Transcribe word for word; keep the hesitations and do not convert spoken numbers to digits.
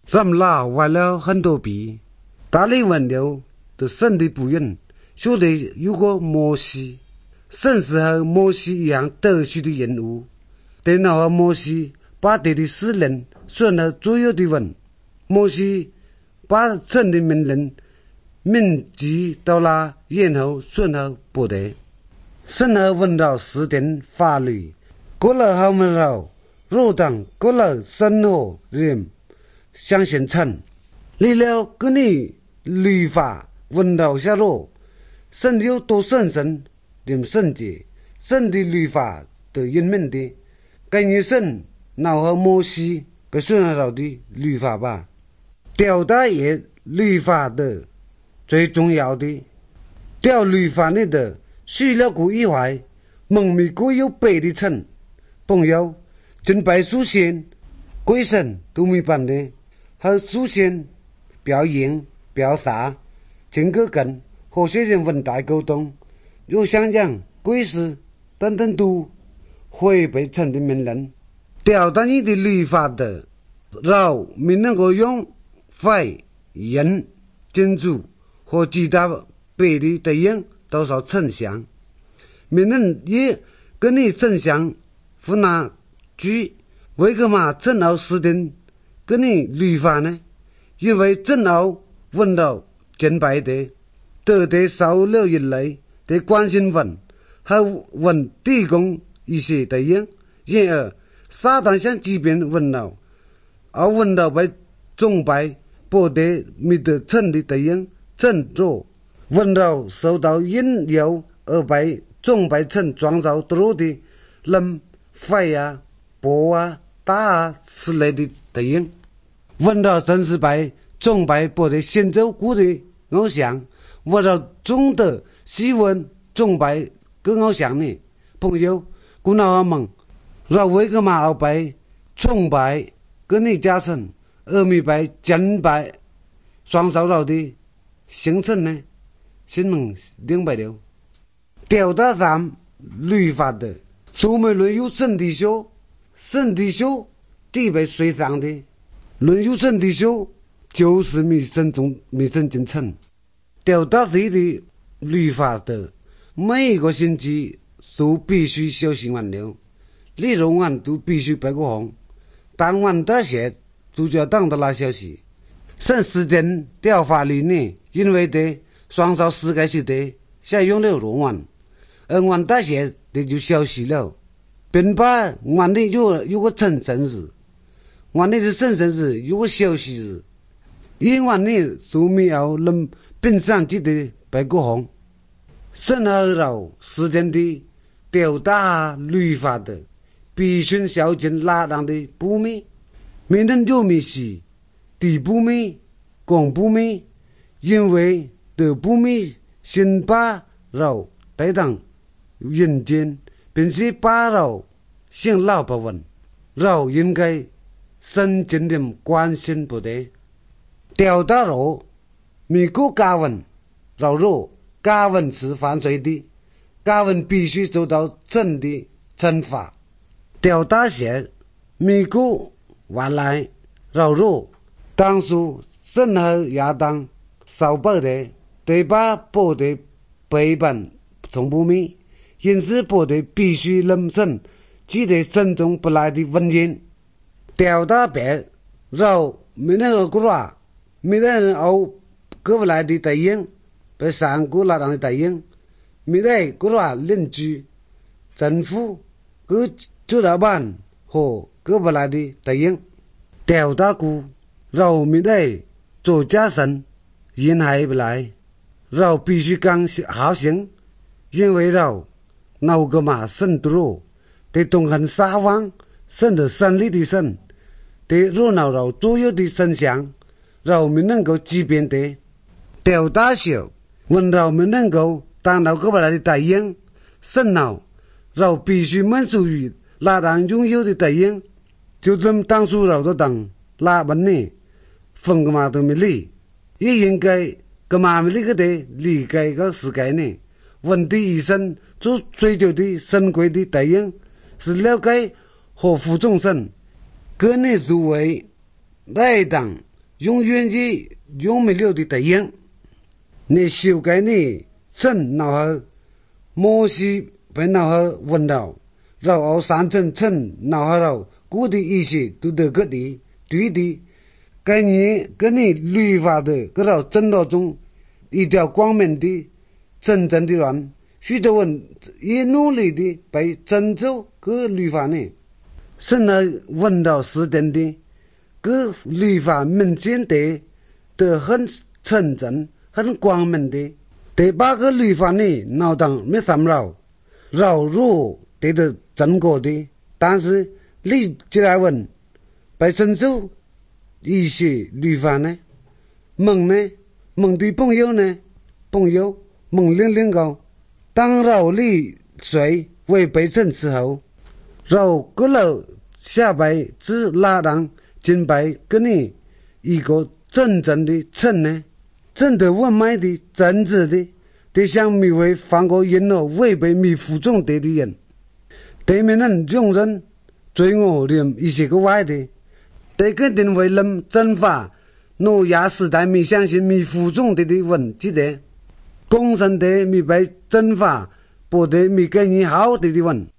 他们俩玩了很多笔，大力问了的神的不允，说的有个摩西，神是和摩西一样特殊的人物。电脑和摩西把他的使令顺了左右的问，摩西把神的命令铭记到了，然后顺后不得。神和问到四点法律，过了后面了，若当过了生活人相信神，离了跟你律法问到下落，神有多神神人圣洁，神的律法的人民的，跟你神脑和摩西被顺了的律法吧，表达也律法的最重要的，掉律法里的虚了古一怀，蒙昧古有背的称，朋友真拜祖先鬼神都没办的，和祖先表演表达整个跟和学人问答沟通，又想讲鬼事等等都会被称的名人，表达你的律法的，让民能够用肺人建筑和其他别的对应多少称相，民人也跟你称相不拿举，为什么正好时间跟你律法呢？因为正好问到敬拜的得得少了一类的关心问和问提供一些对应，然而撒旦想即便问到而问到被崇拜不得没得称的对应正做问到受到引诱而被崇拜称创造多的人肺啊波啊打啊之类的对应，问到真是被崇拜不得先走过的偶像，问到总的喜欢崇拜跟偶像呢，朋友古老阿蒙让为个嘛而被崇拜跟你加深而没被敬拜双手绕的形成呢，新闻明白了，表达上律法的出门论有神的修，神的修地被水上的论有神的修就是迷神中迷神进程，表达谁的律法的每一个星期都必须修行完了，内容完都必须白过红，但完的些都叫当的那消息，省时间调法律呢，因为的双手世界是的下用了容完，而完的些的就消息了，并把完的有有个真正日，完的是神神日有个消息日，因完的都没有能并上记得白过红，神和绕时间的表达律法的必须小心拉当的不美，没能有没是地不美公不美，因为的不美先把绕带当人间并且把绕先老不稳，绕应该深经的关心不得，表达绕美国加文绕肉加文是犯罪的，加文必须受到真的惩罚，表达些美国完来绕肉当初神和亚当少报的对把报的背叛从不美，因此报的必须认真记得正中不来的文言，表达别绕没那个国话没那人熬过不来的对应被三国拉当的对应，没得国话邻居政府各主老板和过不来的对应，表达过绕没得做家神人还不来，绕必须刚好行，因为绕那个嘛神多的东很撒网神的神力的神的热闹绕左右的神像，绕没能够机变的表达小问绕没能够当到过不来的对应神闹绕必须满足于拉当拥有的对应，就这么当初绕着当拉本呢分个嘛都没理，也应该个嘛没理个的理解个世界呢，问题医生做追求的神规的对应是了解和服众生，个人作为来当永远的永没了的答应。你修改你正脑后，摩西被脑后问到，然后三正正脑后了，古的意思都得个的对的。该你跟你律法的个到正道中一条光明的真正的人，许多人也努力的被拯救个律法呢。神来问到时点的个律法明显的得很纯正很光明的，第八个律法呢脑当没三绕绕入得的真果的，但是你就来问被拯救一些律法呢？梦呢？梦对朋友呢？朋友梦零零高，当绕里水为被称之后，绕个了下白只拉当金白跟你一个真正的称呢？真的我买的真挚的，得向迷为放过人了违背迷服众的的人，对面人用人罪恶念一些个歪的。得肯定为人真法，诺亚时代没相信没服众的的问记得，公审的没被真法，不得没给你好的的问。